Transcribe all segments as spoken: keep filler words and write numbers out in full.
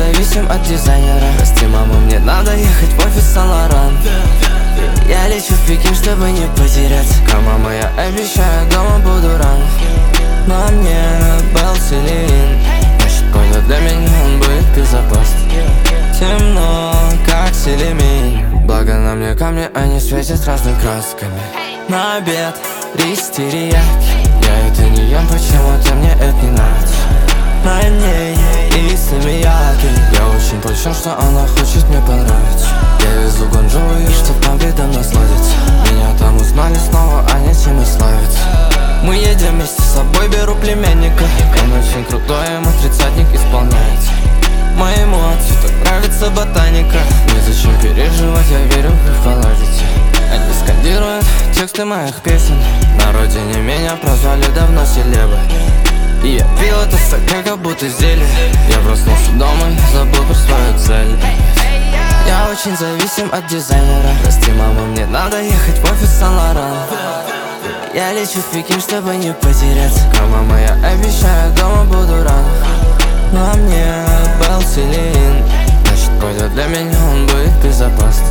зависим от дизайнера. Прости, мама, мне надо ехать в офис Сан-Лоран. Я лечу в Пекин, чтобы не потерять. Мама, я обещаю, дома буду рано. На мне был Селин, значит, полет для меня, он будет безопасен. Темно, как селемень, благо на мне камни, они светят разными красками. На обед рис терияки, я это не ем, почему-то мне это не нравится. На ней и самияки, я очень польщен, что она хочет мне понравиться. Я везу ганджу и чтоб там видом насладиться. Меня там узнали снова, а не чем и славится. Мы едем вместе с собой, беру племянника. Он очень крутой, ему тридцатник исполняется. Моему отцу так нравится ботаника. Незачем переживать, я верю, вы поладите. Они скандируют тексты моих песен. На родине меня прозвали давно селебой. И я пил это стакан, как будто зелье. Я проснулся дома и забыл про свою цель. Я очень зависим от дизайнера. Прости, мама, мне надо ехать в офис Сан-Лоран. Я лечу в Пекин, чтобы не потеряться. Мама, я обещаю, дома буду рано. На мне был Селин, значит, полет для меня, он будет безопасен.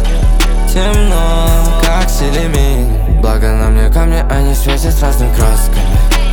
Темно, как селемень, благо на мне камни, они светят разными красками.